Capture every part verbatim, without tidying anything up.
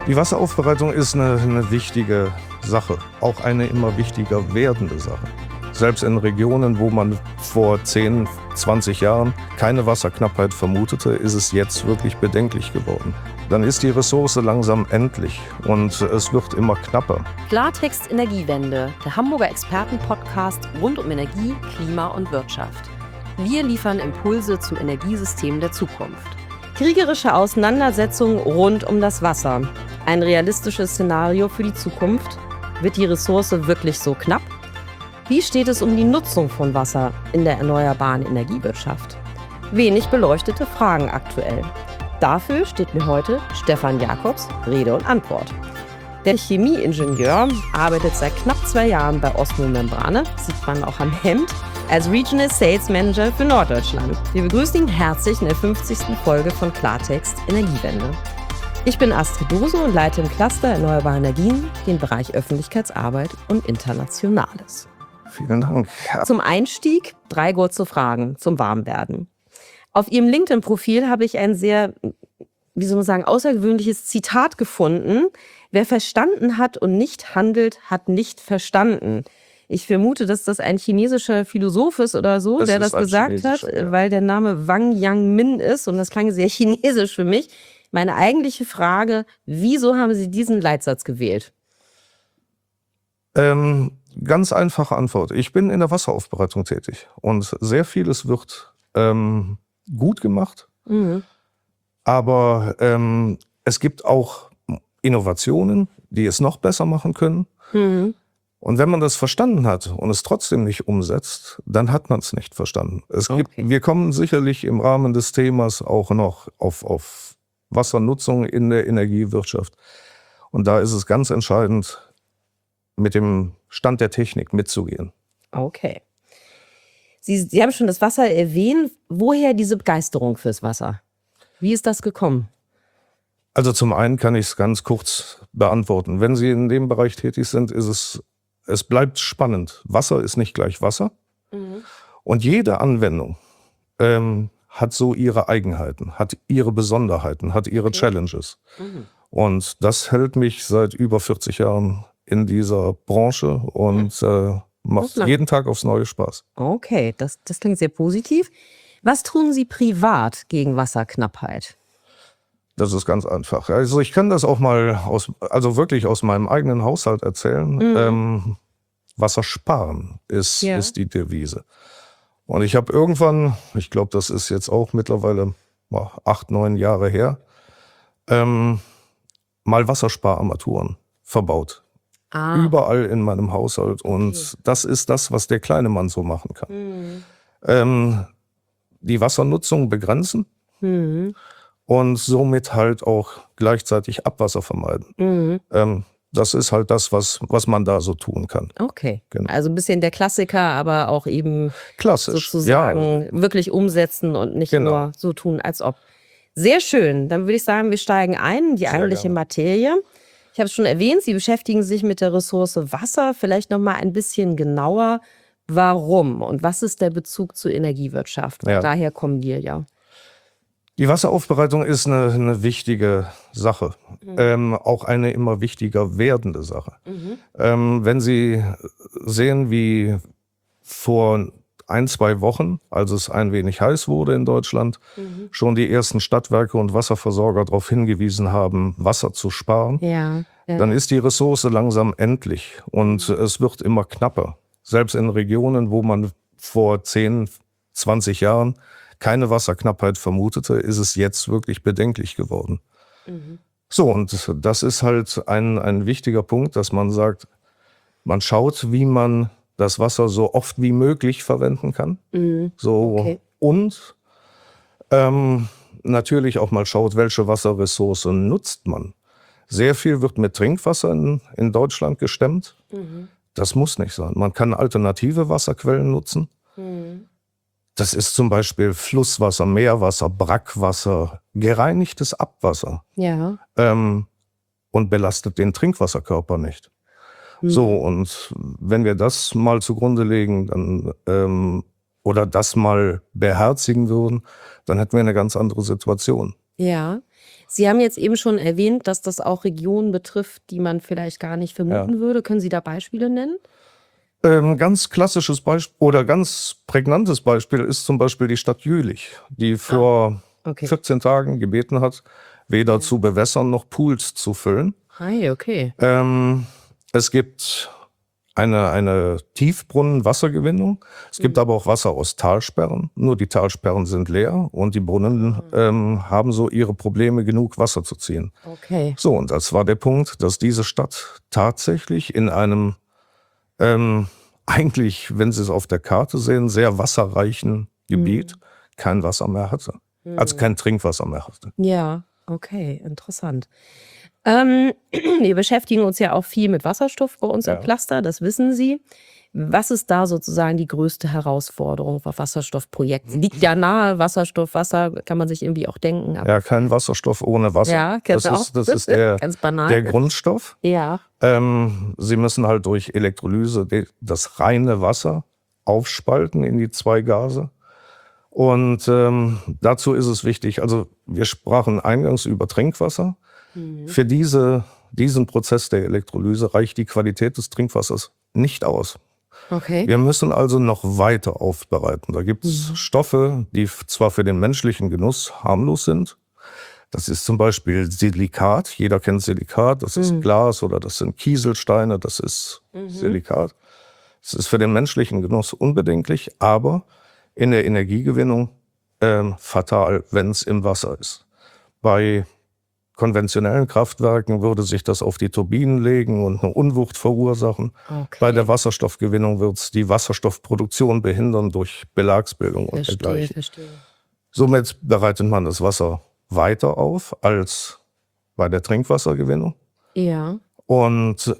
Die Wasseraufbereitung ist eine, eine wichtige Sache, auch eine immer wichtiger werdende Sache. Selbst in Regionen, wo man vor zehn, zwanzig Jahren keine Wasserknappheit vermutete, ist es jetzt wirklich bedenklich geworden. Dann ist die Ressource langsam endlich und es wird immer knapper. Klartext Energiewende, der Hamburger Expertenpodcast rund um Energie, Klima und Wirtschaft. Wir liefern Impulse zum Energiesystem der Zukunft. Kriegerische Auseinandersetzungen rund um das Wasser. Ein realistisches Szenario für die Zukunft. Wird die Ressource wirklich so knapp? Wie steht es um die Nutzung von Wasser in der erneuerbaren Energiewirtschaft? Wenig beleuchtete Fragen aktuell. Dafür steht mir heute Stefan Jakobs Rede und Antwort. Der Chemieingenieur arbeitet seit knapp zwei Jahren bei Osmo Membrane, sieht man auch am Hemd, als Regional Sales Manager für Norddeutschland. Wir begrüßen ihn herzlich in der fünfzigsten Folge von Klartext Energiewende. Ich bin Astrid Dose und leite im Cluster Erneuerbare Energien den Bereich Öffentlichkeitsarbeit und Internationales. Vielen Dank. Zum Einstieg drei kurze Fragen zum Warmwerden. Auf Ihrem LinkedIn-Profil habe ich ein sehr, wie soll man sagen, außergewöhnliches Zitat gefunden. Wer verstanden hat und nicht handelt, hat nicht verstanden. Ich vermute, dass das ein chinesischer Philosoph ist oder so, Das der ist das ein gesagt hat, chinesischer, ja. weil der Name Wang Yangmin ist und das klang sehr chinesisch für mich. Meine eigentliche Frage, wieso haben Sie diesen Leitsatz gewählt? Ähm, ganz einfache Antwort. Ich bin in der Wasseraufbereitung tätig und sehr vieles wird ähm, gut gemacht, Mhm. aber ähm, es gibt auch Innovationen, die es noch besser machen können. Mhm. Und wenn man das verstanden hat und es trotzdem nicht umsetzt, dann hat man es nicht verstanden. Es gibt, Okay. wir kommen sicherlich im Rahmen des Themas auch noch auf, auf Wassernutzung in der Energiewirtschaft. Und da ist es ganz entscheidend, mit dem Stand der Technik mitzugehen. Okay. Sie, Sie haben schon das Wasser erwähnt. Woher diese Begeisterung fürs Wasser? Wie ist das gekommen? Also zum einen kann ich es ganz kurz beantworten. Wenn Sie in dem Bereich tätig sind, ist es, es bleibt spannend. Wasser ist nicht gleich Wasser. Mhm. Und jede Anwendung ähm, hat so ihre Eigenheiten, hat ihre Besonderheiten, hat ihre Okay. Challenges. Mhm. Und das hält mich seit über vierzig Jahren in dieser Branche und äh, macht lang. jeden Tag aufs Neue Spaß. Okay, das, das klingt sehr positiv. Was tun Sie privat gegen Wasserknappheit? Das ist ganz einfach. Also ich kann das auch mal aus, also wirklich aus meinem eigenen Haushalt erzählen. Mhm. Ähm, Wasser sparen ist, Ja. ist die Devise. Und ich habe irgendwann, ich glaube, das ist jetzt auch mittlerweile boah, acht, neun Jahre her, ähm, mal Wasserspararmaturen verbaut. Ah. Überall in meinem Haushalt. Und Okay. das ist das, was der kleine Mann so machen kann. Mhm. Ähm, die Wassernutzung begrenzen Mhm. und somit halt auch gleichzeitig Abwasser vermeiden. Mhm. Ähm, das ist halt das, was, was man da so tun kann. Okay, Genau. also ein bisschen der Klassiker, aber auch eben Klassisch. sozusagen wirklich umsetzen und nicht Genau. nur so tun, als ob. Sehr schön. Dann würde ich sagen, wir steigen ein in die Sehr eigentliche gerne. Materie. Ich habe es schon erwähnt, Sie beschäftigen sich mit der Ressource Wasser. Vielleicht noch mal ein bisschen genauer. Warum und was ist der Bezug zur Energiewirtschaft? Ja. Daher kommen wir ja. Die Wasseraufbereitung ist eine, eine wichtige Sache, Mhm. ähm, auch eine immer wichtiger werdende Sache. Mhm. Ähm, wenn Sie sehen, wie vor ein, zwei Wochen, als es ein wenig heiß wurde in Deutschland, Mhm. schon die ersten Stadtwerke und Wasserversorger darauf hingewiesen haben, Wasser zu sparen, Ja. ja. dann ist die Ressource langsam endlich und Mhm. es wird immer knapper. Selbst in Regionen, wo man vor zehn, zwanzig Jahren keine Wasserknappheit vermutete, ist es jetzt wirklich bedenklich geworden. Mhm. So, und das ist halt ein, ein wichtiger Punkt, dass man sagt, man schaut, wie man das Wasser so oft wie möglich verwenden kann. Mhm. So, Okay. und ähm, natürlich auch mal schaut, welche Wasserressource nutzt man. Sehr viel wird mit Trinkwasser in, in Deutschland gestemmt. Mhm. Das muss nicht sein. Man kann alternative Wasserquellen nutzen. Mhm. Das ist zum Beispiel Flusswasser, Meerwasser, Brackwasser, gereinigtes Abwasser Ja. ähm, und belastet den Trinkwasserkörper nicht. Mhm. So, und wenn wir das mal zugrunde legen, dann ähm, oder das mal beherzigen würden, dann hätten wir eine ganz andere Situation. Ja. Sie haben jetzt eben schon erwähnt, dass das auch Regionen betrifft, die man vielleicht gar nicht vermuten Ja. würde. Können Sie da Beispiele nennen? Ähm, ganz klassisches Beispiel oder ganz prägnantes Beispiel ist zum Beispiel die Stadt Jülich, die vor Okay. vierzehn Tagen gebeten hat, weder zu bewässern noch Pools zu füllen. Hi, okay. Ähm, es gibt eine, eine Tiefbrunnenwassergewinnung. Es gibt aber auch Wasser aus Talsperren. Nur die Talsperren sind leer und die Brunnen ähm, haben so ihre Probleme, genug Wasser zu ziehen. Okay. So, und das war der Punkt, dass diese Stadt tatsächlich in einem ähm, eigentlich, wenn Sie es auf der Karte sehen, sehr wasserreichen Gebiet kein Wasser mehr hatte. Also kein Trinkwasser mehr hatte. Ja, okay, interessant. Ähm, wir beschäftigen uns ja auch viel mit Wasserstoff bei uns Ja. im Cluster, das wissen Sie. Was ist da sozusagen die größte Herausforderung bei Wasserstoffprojekten? Liegt ja nahe, Wasserstoff, Wasser, kann man sich irgendwie auch denken. aber- Ja, kein Wasserstoff ohne Wasser. Ja, das genau. ist, das ist der, Ganz banal. der Grundstoff. Ja. Ähm, Sie müssen halt durch Elektrolyse de- das reine Wasser aufspalten in die zwei Gase. Und ähm, dazu ist es wichtig, also wir sprachen eingangs über Trinkwasser. Für diese, diesen Prozess der Elektrolyse reicht die Qualität des Trinkwassers nicht aus. Okay. Wir müssen also noch weiter aufbereiten. Da gibt es Stoffe, die f- zwar für den menschlichen Genuss harmlos sind. Das ist zum Beispiel Silikat. Jeder kennt Silikat. Das ist Glas oder das sind Kieselsteine. Das ist Silikat. Es ist für den menschlichen Genuss unbedenklich, aber in der Energiegewinnung ähm, fatal, wenn es im Wasser ist. Bei konventionellen Kraftwerken würde sich das auf die Turbinen legen und eine Unwucht verursachen. Okay. Bei der Wasserstoffgewinnung wird es die Wasserstoffproduktion behindern durch Belagsbildung und Verstehe, dergleichen. verstehe. Somit bereitet man das Wasser weiter auf als bei der Trinkwassergewinnung. Ja. Und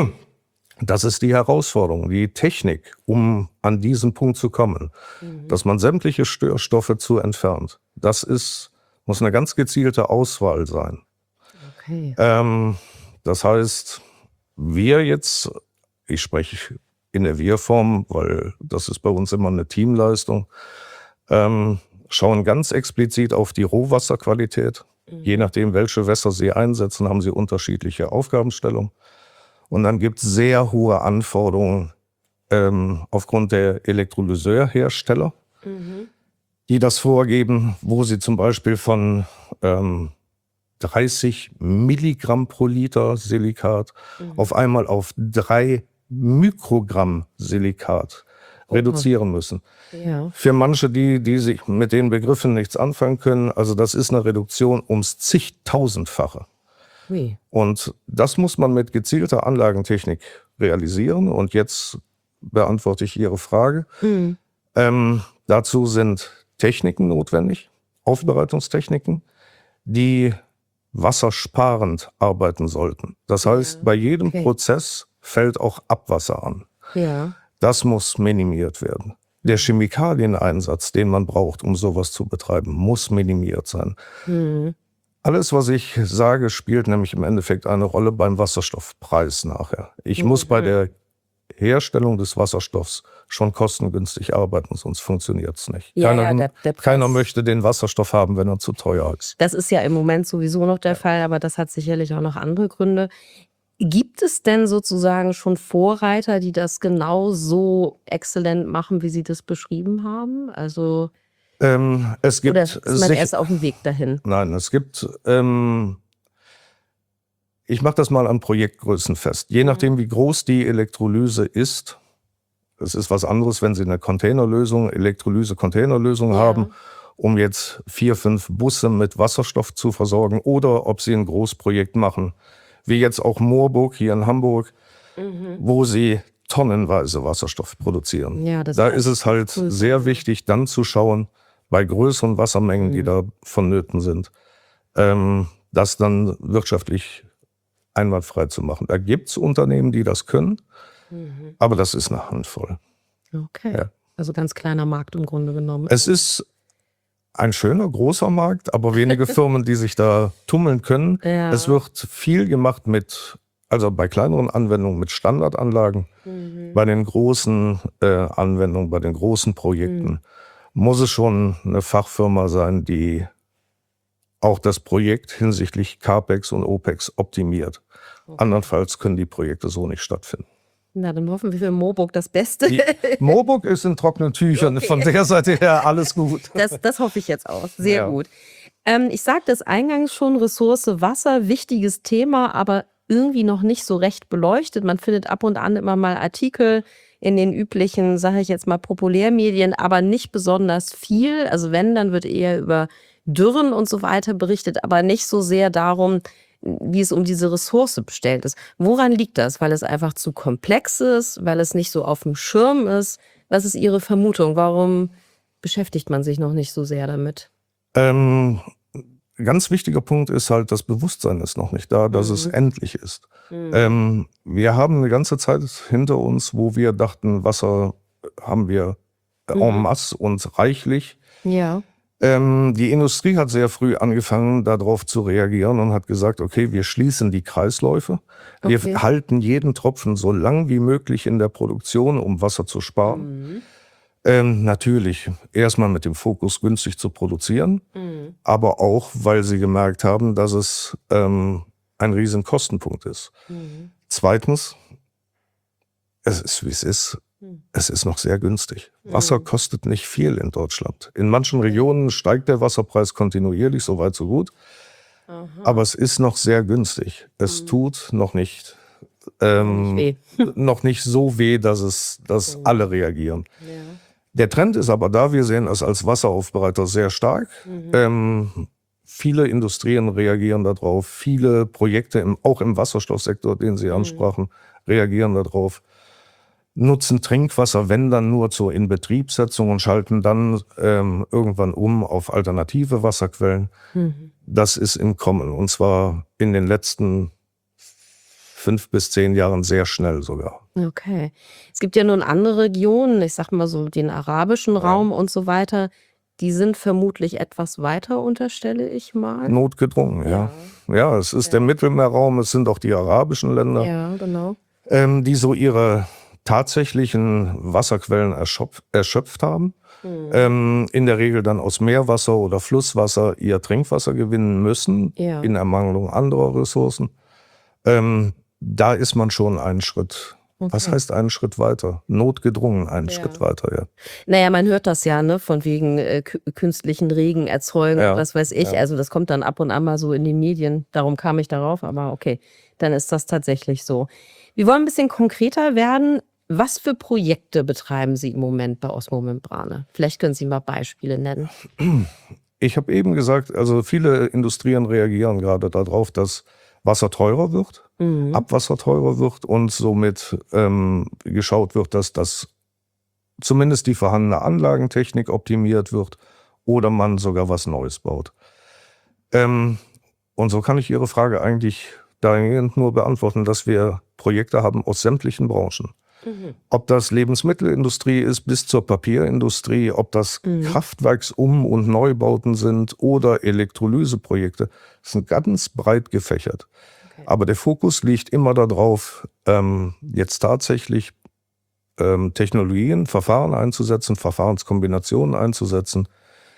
das ist die Herausforderung, die Technik, um an diesen Punkt zu kommen, dass man sämtliche Störstoffe zu entfernt. Das ist, muss eine ganz gezielte Auswahl sein. Okay. Ähm, das heißt, wir jetzt, ich spreche in der Wir-Form, weil das ist bei uns immer eine Teamleistung, ähm, schauen ganz explizit auf die Rohwasserqualität. Je nachdem, welche Wässer Sie einsetzen, haben Sie unterschiedliche Aufgabenstellungen. Und dann gibt es sehr hohe Anforderungen ähm, aufgrund der Elektrolyseurhersteller, die das vorgeben, wo sie zum Beispiel von ähm, dreißig Milligramm pro Liter Silikat auf einmal auf drei Mikrogramm Silikat reduzieren müssen. Ja. Für manche, die, die sich mit den Begriffen nichts anfangen können, also das ist eine Reduktion ums zigtausendfache. Ui. Und das muss man mit gezielter Anlagentechnik realisieren. Und jetzt beantworte ich Ihre Frage. Ähm, dazu sind Techniken notwendig, Aufbereitungstechniken, die wassersparend arbeiten sollten. Das heißt, bei jedem okay. Prozess fällt auch Abwasser an. Ja. Das muss minimiert werden. Der Chemikalieneinsatz, den man braucht, um sowas zu betreiben, muss minimiert sein. Alles, was ich sage, spielt nämlich im Endeffekt eine Rolle beim Wasserstoffpreis nachher. Ich muss bei der Herstellung des Wasserstoffs schon kostengünstig arbeiten, sonst funktioniert es nicht. Ja, keiner, ja, der- der Preis- keiner möchte den Wasserstoff haben, wenn er zu teuer ist. Das ist ja im Moment sowieso noch der Fall, aber das hat sicherlich auch noch andere Gründe. Gibt es denn sozusagen schon Vorreiter, die das genau so exzellent machen, wie Sie das beschrieben haben? Also, Ähm, es gibt oder ist man sich- erst auf dem Weg dahin? Nein, es gibt, ähm, ich mache das mal an Projektgrößen fest. Je nachdem, wie groß die Elektrolyse ist, es ist was anderes, wenn Sie eine Containerlösung, Elektrolyse-Containerlösung haben, um jetzt vier, fünf Busse mit Wasserstoff zu versorgen, oder ob Sie ein Großprojekt machen, wie jetzt auch Moorburg hier in Hamburg, wo Sie tonnenweise Wasserstoff produzieren. Ja, das da heißt, ist es halt cool. sehr wichtig, dann zu schauen, bei größeren Wassermengen, die da vonnöten sind, ähm, das dann wirtschaftlich einwandfrei zu machen. Da gibt es Unternehmen, die das können, aber das ist eine Handvoll. Okay. Ja. Also ganz kleiner Markt im Grunde genommen. Es ist ein schöner, großer Markt, aber wenige Firmen, die sich da tummeln können. Ja. Es wird viel gemacht mit, also bei kleineren Anwendungen mit Standardanlagen. Bei den großen äh, Anwendungen, bei den großen Projekten muss es schon eine Fachfirma sein, die auch das Projekt hinsichtlich CAPEX und OPEX optimiert. Okay. Andernfalls können die Projekte so nicht stattfinden. Na, dann hoffen wir für Moorburg das Beste. Die Moorburg ist in trockenen Tüchern, Okay. von der Seite her alles gut. Das, das hoffe ich jetzt auch. Sehr Ja. gut. Ähm, ich sagte es eingangs schon, Ressource Wasser, wichtiges Thema, aber irgendwie noch nicht so recht beleuchtet. Man findet ab und an immer mal Artikel in den üblichen, sage ich jetzt mal, Populärmedien, aber nicht besonders viel. Also wenn, dann wird eher über Dürren und so weiter berichtet, aber nicht so sehr darum, wie es um diese Ressource bestellt ist. Woran liegt das? Weil es einfach zu komplex ist, weil es nicht so auf dem Schirm ist? Was ist Ihre Vermutung? Warum beschäftigt man sich noch nicht so sehr damit? Ähm, ganz wichtiger Punkt ist halt, das Bewusstsein ist noch nicht da, dass Mhm. es endlich ist. Mhm. Ähm, wir haben eine ganze Zeit hinter uns, wo wir dachten, Wasser haben wir Mhm. en masse und reichlich. Ja. Ähm, die Industrie hat sehr früh angefangen, darauf zu reagieren und hat gesagt, okay, wir schließen die Kreisläufe. Wir Okay. halten jeden Tropfen so lang wie möglich in der Produktion, um Wasser zu sparen. Mhm. Ähm, natürlich erstmal mit dem Fokus, günstig zu produzieren, Mhm. aber auch, weil sie gemerkt haben, dass es ähm, ein riesen Kostenpunkt ist. Mhm. Zweitens, es ist, wie es ist. Mhm. Es ist noch sehr günstig. Wasser Mhm. kostet nicht viel in Deutschland. In manchen Regionen steigt der Wasserpreis kontinuierlich, so weit, so gut. Aha. Aber es ist noch sehr günstig. Es Mhm. tut noch nicht, Nicht ähm, weh. noch nicht so weh, dass, es, dass Mhm. alle reagieren. Ja. Der Trend ist aber da, wir sehen es als Wasseraufbereiter sehr stark. Mhm. Ähm, viele Industrien reagieren darauf, viele Projekte, im, auch im Wasserstoffsektor, den Sie Mhm. ansprachen, reagieren darauf. Nutzen Trinkwasser, wenn dann nur zur Inbetriebssetzung und schalten dann ähm, irgendwann um auf alternative Wasserquellen. Mhm. Das ist im Kommen und zwar in den letzten fünf bis zehn Jahren sehr schnell sogar. Okay. Es gibt ja nun andere Regionen, ich sag mal so den arabischen Ja. Raum und so weiter, die sind vermutlich etwas weiter, unterstelle ich mal. Notgedrungen, ja. Ja. Ja, es ist Ja. der Mittelmeerraum, es sind auch die arabischen Länder, Ja, genau. ähm, die so ihre tatsächlichen Wasserquellen erschöpf, erschöpft haben. Mhm. Ähm, in der Regel dann aus Meerwasser oder Flusswasser ihr Trinkwasser gewinnen müssen, Ja. in Ermangelung anderer Ressourcen. Ähm, da ist man schon einen Schritt, was Okay. heißt einen Schritt weiter? Notgedrungen einen Ja. Schritt weiter, ja. Naja, man hört das ja, ne, von wegen äh, kü- künstlichen Regen erzeugen, Ja, was weiß ich. ja. Also das kommt dann ab und an mal so in den Medien. Darum kam ich darauf, aber okay, dann ist das tatsächlich so. Wir wollen ein bisschen konkreter werden. Was für Projekte betreiben Sie im Moment bei Osmo-Membrane? Vielleicht können Sie mal Beispiele nennen. Ich habe eben gesagt, also viele Industrien reagieren gerade darauf, dass Wasser teurer wird, Mhm. Abwasser teurer wird und somit ähm, geschaut wird, dass das zumindest die vorhandene Anlagentechnik optimiert wird oder man sogar was Neues baut. Ähm, und so kann ich Ihre Frage eigentlich dahingehend nur beantworten, dass wir Projekte haben aus sämtlichen Branchen. Mhm. Ob das Lebensmittelindustrie ist bis zur Papierindustrie, ob das Mhm. Kraftwerksum- und Neubauten sind oder Elektrolyseprojekte, das sind ganz breit gefächert. Okay. Aber der Fokus liegt immer darauf, ähm, jetzt tatsächlich ähm, Technologien, Verfahren einzusetzen, Verfahrenskombinationen einzusetzen,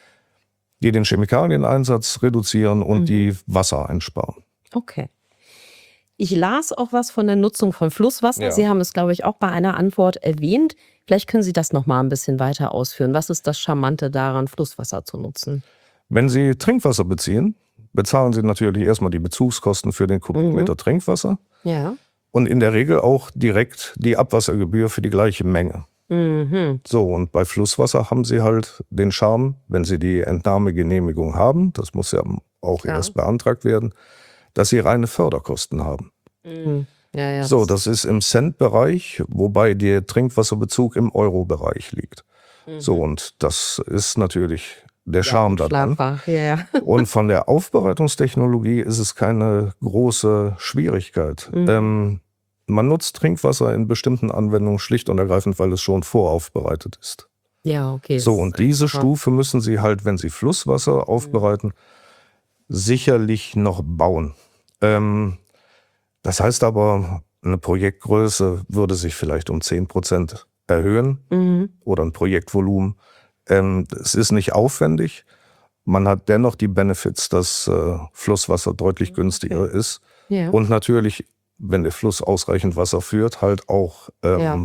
die den Chemikalieneinsatz reduzieren und Mhm. die Wasser einsparen. Okay. Ich las auch was von der Nutzung von Flusswasser. Ja. Sie haben es, glaube ich, auch bei einer Antwort erwähnt. Vielleicht können Sie das noch mal ein bisschen weiter ausführen. Was ist das Charmante daran, Flusswasser zu nutzen? Wenn Sie Trinkwasser beziehen, bezahlen Sie natürlich erstmal die Bezugskosten für den Kubikmeter Mhm. Trinkwasser Ja. und in der Regel auch direkt die Abwassergebühr für die gleiche Menge. Mhm. So, und bei Flusswasser haben Sie halt den Charme, wenn Sie die Entnahmegenehmigung haben, das muss ja auch Klar. erst beantragt werden, dass Sie reine Förderkosten haben. Mhm. Ja, ja. So, das ist im Cent-Bereich, wobei der Trinkwasserbezug im Euro-Bereich liegt. Mhm. So, und das ist natürlich der Ja, Charme daran. unschlagbar. Ja, ja. Und von der Aufbereitungstechnologie ist es keine große Schwierigkeit. Mhm. Ähm, man nutzt Trinkwasser in bestimmten Anwendungen schlicht und ergreifend, weil es schon voraufbereitet ist. Ja, okay. So, ist und diese einfach- Stufe müssen Sie halt, wenn Sie Flusswasser aufbereiten, sicherlich noch bauen. Ähm, das heißt aber, eine Projektgröße würde sich vielleicht um zehn Prozent erhöhen Mhm. oder ein Projektvolumen. Ähm, es ist nicht aufwendig. Man hat dennoch die Benefits, dass äh, Flusswasser deutlich günstiger Okay. ist. Ja. Und natürlich, wenn der Fluss ausreichend Wasser führt, halt auch ähm, ja.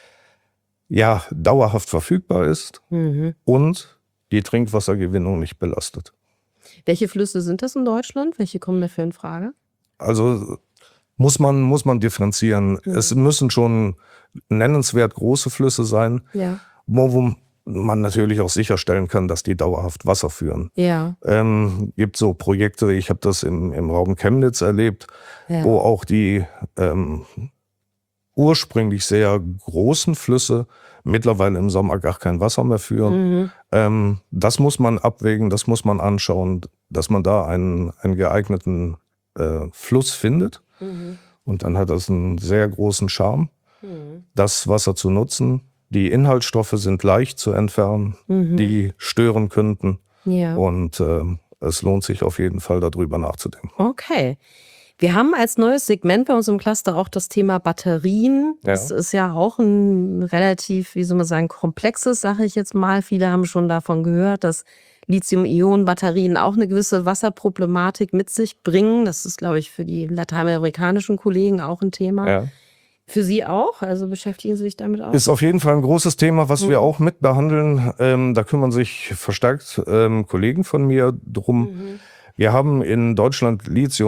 ja, dauerhaft verfügbar ist Mhm. und die Trinkwassergewinnung nicht belastet. Welche Flüsse sind das in Deutschland? Welche kommen dafür in Frage? Also muss man, muss man differenzieren. Mhm. Es müssen schon nennenswert große Flüsse sein, Ja. wo, wo man natürlich auch sicherstellen kann, dass die dauerhaft Wasser führen. Ja. Ähm, gibt so Projekte, ich habe das im, im Raum Chemnitz erlebt, Ja. wo auch die ähm, ursprünglich sehr großen Flüsse mittlerweile im Sommer gar kein Wasser mehr führen. Mhm. Ähm, das muss man abwägen, das muss man anschauen, dass man da einen, einen geeigneten äh, Fluss findet. Mhm. Und dann hat das einen sehr großen Charme, Mhm. das Wasser zu nutzen. Die Inhaltsstoffe sind leicht zu entfernen, Mhm. die stören könnten. Ja. Und äh, es lohnt sich auf jeden Fall, darüber nachzudenken. Okay. Wir haben als neues Segment bei uns im Cluster auch das Thema Batterien. Ja. Das ist ja auch ein relativ, wie soll man sagen, komplexes, sage ich jetzt mal. Viele haben schon davon gehört, dass Lithium-Ionen-Batterien auch eine gewisse Wasserproblematik mit sich bringen. Das ist, glaube ich, für die lateinamerikanischen Kollegen auch ein Thema. Ja. Für Sie auch? Also beschäftigen Sie sich damit auch? Ist auf jeden Fall ein großes Thema, was Mhm. wir auch mit behandeln. Ähm, da kümmern sich verstärkt ähm, Kollegen von mir drum. Mhm. Wir haben in Deutschland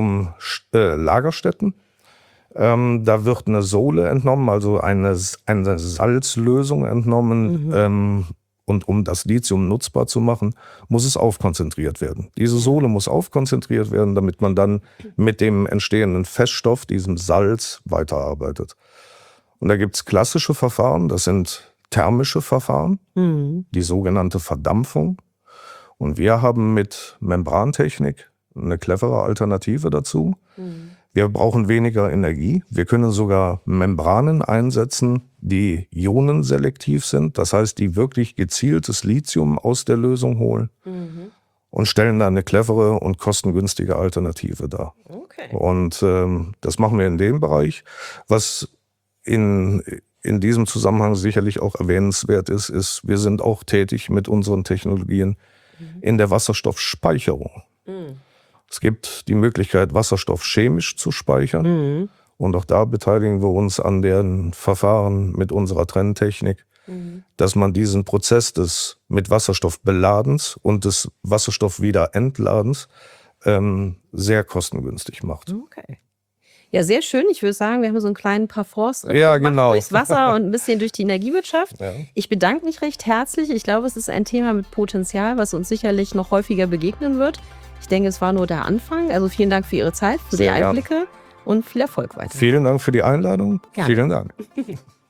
Lithium-Lagerstätten. Ähm, da wird eine Sohle entnommen, also eine, eine Salzlösung entnommen. Mhm. Ähm, und um das Lithium nutzbar zu machen, muss es aufkonzentriert werden. Diese Sohle muss aufkonzentriert werden, damit man dann mit dem entstehenden Feststoff, diesem Salz, weiterarbeitet. Und da gibt es klassische Verfahren, das sind thermische Verfahren, Mhm. die sogenannte Verdampfung. Und wir haben mit Membrantechnik eine clevere Alternative dazu. Mhm. Wir brauchen weniger Energie. Wir können sogar Membranen einsetzen, die ionenselektiv sind. Das heißt, die wirklich gezieltes Lithium aus der Lösung holen Mhm. und stellen da eine clevere und kostengünstige Alternative dar. Okay. Und ähm, das machen wir in dem Bereich. Was in, in diesem Zusammenhang sicherlich auch erwähnenswert ist, ist, wir sind auch tätig mit unseren Technologien Mhm. in der Wasserstoffspeicherung. Mhm. Es gibt die Möglichkeit, Wasserstoff chemisch zu speichern. Mhm. Und auch da beteiligen wir uns an den Verfahren mit unserer Trenntechnik, Mhm. dass man diesen Prozess des mit Wasserstoff beladens und des Wasserstoff wieder entladens ähm, sehr kostengünstig macht. Okay. Ja, sehr schön. Ich würde sagen, wir haben so einen kleinen Parforce Ja, genau. durchs Wasser und ein bisschen durch die Energiewirtschaft. Ja. Ich bedanke mich recht herzlich. Ich glaube, es ist ein Thema mit Potenzial, was uns sicherlich noch häufiger begegnen wird. Ich denke, es war nur der Anfang. Also vielen Dank für Ihre Zeit, für Sehr die gern. Einblicke und viel Erfolg weiter. Vielen Dank für die Einladung. Gerne. Vielen Dank.